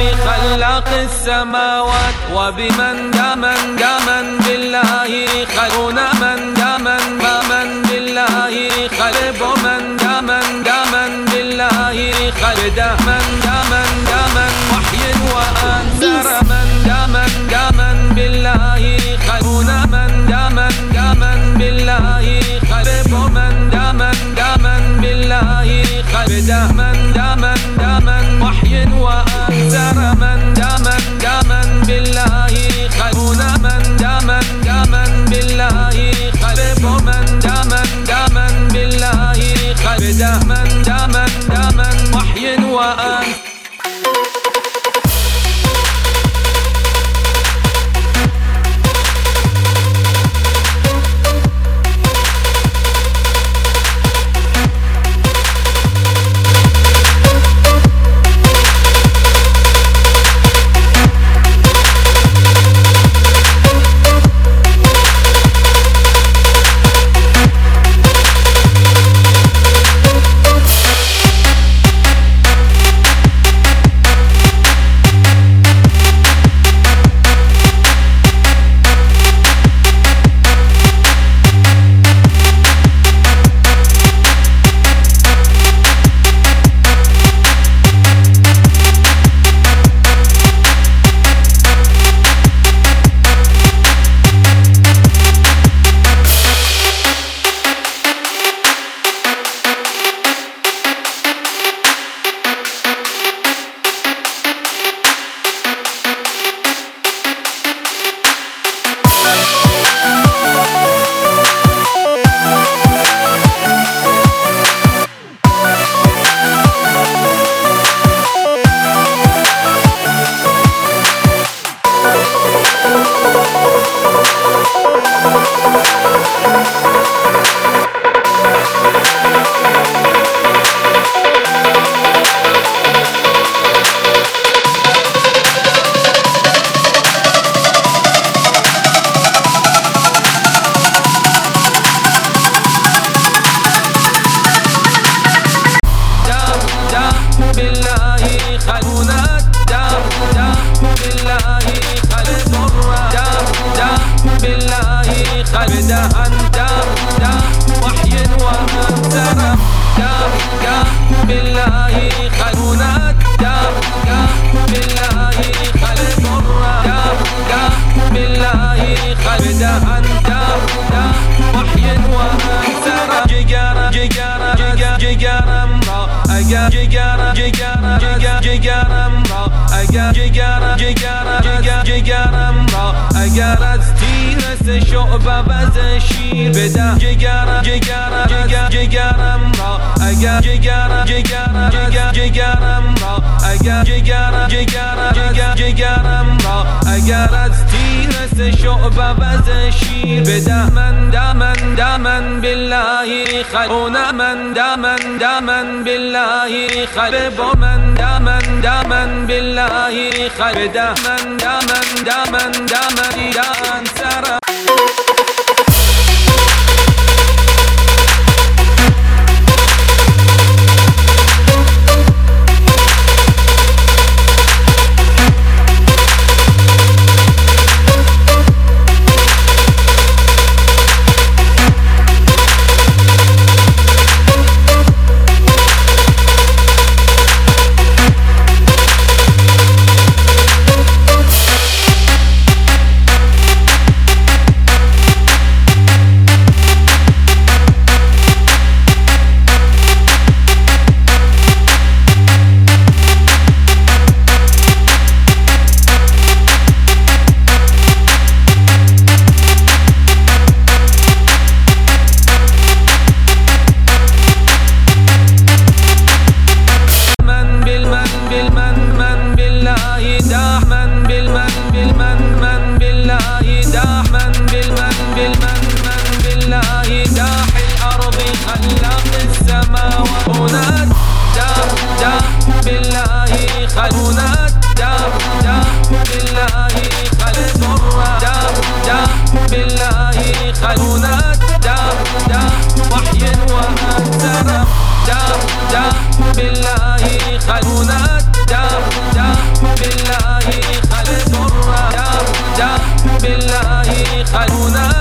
خلاق السماوات وبمن دامن بالله خلقنا من دامن بالله خلق من دامن بالله خلق من دامن وحي وأنذر من دامن بالله خلقنا من دامن بالله خلق من دامن بالله خلق من دامن وحي وأنذر من دامن بالله خلقنا من دامن بالله خلق من دامن بالله خلق من دامن وحي وأنذر وحي وأنذر بالله خلقنا بالله خلق بالله خلق وحي وأنذر جگرم را اگر جگرم را اگر جگرم را اگر از تیر شعبه وز شیر بده جگرم را اگر جگرم را اگر جگرم را اگر از تیر شعبه وز شیر بده من دامن بالله خلقنا من دامن بالله خلق من دامن بالله خلق من دامن سر بالله خلونا خلونه